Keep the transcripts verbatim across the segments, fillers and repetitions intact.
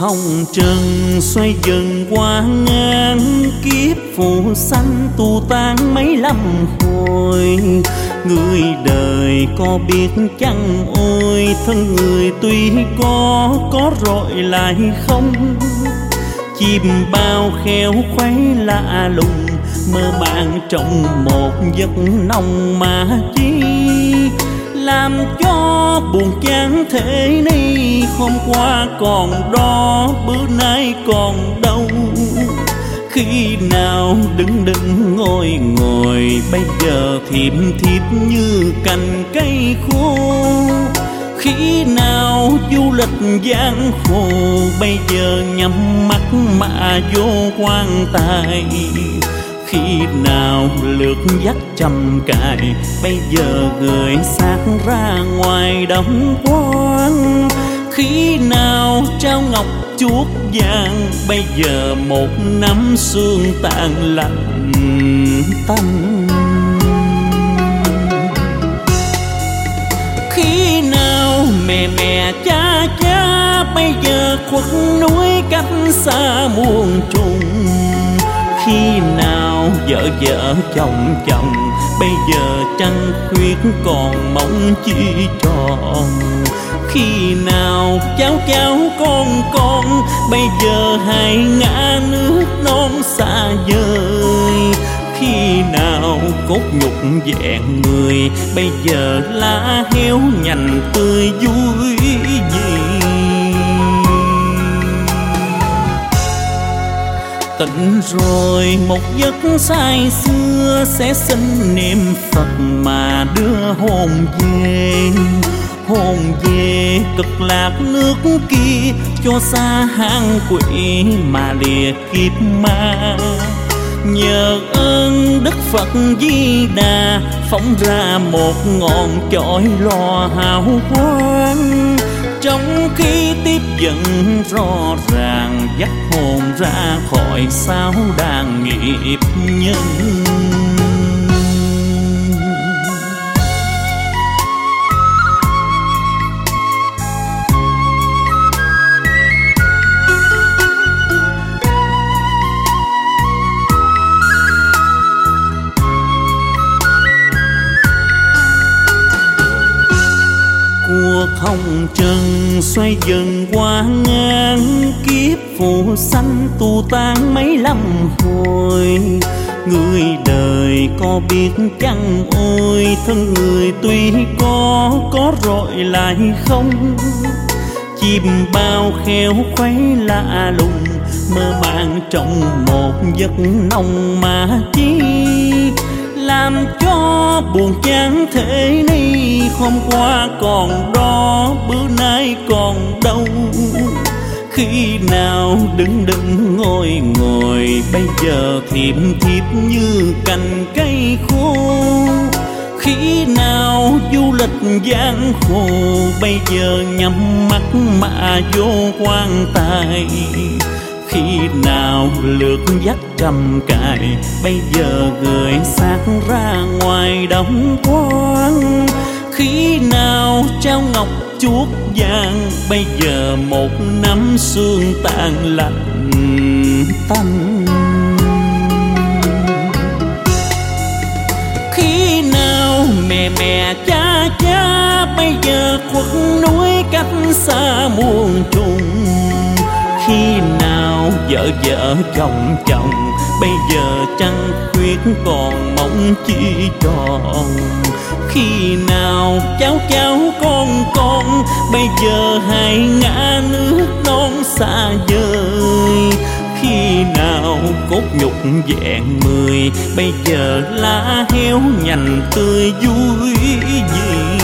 hồng trần xoay dần qua ngang, kiếp phù sanh tu tan mấy lăm hồi. Người đời có biết chăng ôi, thân người tuy có có rồi lại không. Chim bao khéo khuấy lạ lùng, mơ màng trong một giấc nồng mà chi. Làm cho buồn chán thế này, hôm qua còn đó bữa nay còn đâu. Khi nào đứng đứng ngồi ngồi, bây giờ thiệp thiếp như cành cây khô. Khi nào du lịch giang hồ, bây giờ nhắm mắt mà vô quan tài. Khi nào lượt dắt trầm cài, bây giờ gửi xác ra ngoài đóng quán. Khi nào trao ngọc chuốt vàng, bây giờ một nắm xương tàn lạnh tanh. Khi nào mẹ mẹ cha cha, bây giờ khuất núi cách xa muôn trùng. Khi nào vợ vợ chồng chồng, bây giờ trăng khuyết còn mong chi tròn. Khi nào cháu cháu con con, bây giờ hai ngã nước non xa vời. Khi nào cốt nhục vẹn người, bây giờ lá héo nhành tươi vui gì. Tỉnh rồi một giấc say xưa, sẽ xin niệm Phật mà đưa hồn về. Hồn về cực lạc nước kia, cho xa hang quỷ mà lìa kiếp ma. Nhờ ơn Đức Phật Di Đà, phóng ra một ngọn chổi lò hào quang. Trong khi tiếp dẫn rõ ràng, dắt hồn ra khỏi sao đàn nghiệp nhân. Cuộc hồng trần xoay dần qua ngang, kiếp phù sanh tu tan mấy lăm hồi. Người đời có biết chăng ôi, thân người tuy có có rồi lại không. Chim bao khéo khuấy lạ lùng, mơ màng trong một giấc nồng mà chi. Làm cho buồn chán thế này, hôm qua còn đó bữa nay còn đâu. Khi nào đứng đứng ngồi ngồi, bây giờ thiệp thiếp như cành cây khô. Khi nào du lịch giang hồ, bây giờ nhắm mắt mà vô quan tài. Khi nào lượt dắt trầm cài, bây giờ gửi xác ra ngoài đóng quán. Khi nào trao ngọc chuốt vàng, bây giờ một nắm xương tàn lạnh tanh. Khi nào mẹ mẹ cha cha, bây giờ khuất núi cách xa muôn trùng. Khi nào vợ vợ chồng chồng, bây giờ trăng khuyết còn mong chi tròn. Khi nào cháu cháu con con, bây giờ hai ngã nước non xa vời. Khi nào cốt nhục vẹn mười, bây giờ lá héo nhành tươi vui gì.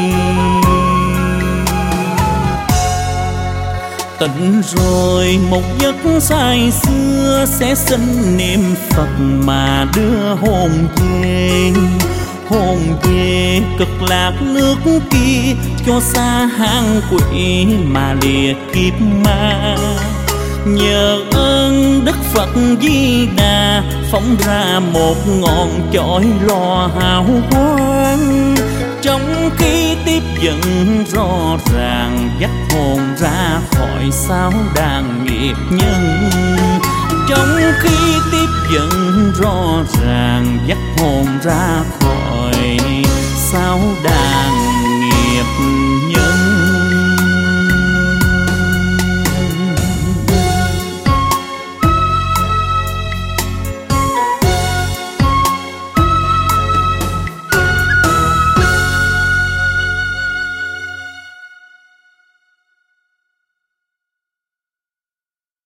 Tỉnh rồi một giấc say xưa, sẽ xin niệm Phật mà đưa hồn về. Hồn về cực lạc nước kia, cho xa hang quỷ mà lìa kiếp ma. Nhờ ơn Đức Phật Di Đà, phóng ra một ngọn chổi lò hào quang. Trong khi tiếp dẫn rõ ràng, dắt hồn ra khỏi sao đàn nghiệp nhân. Trong khi tiếp dẫn rõ ràng dắt hồn ra khỏi sao đàn nghiệp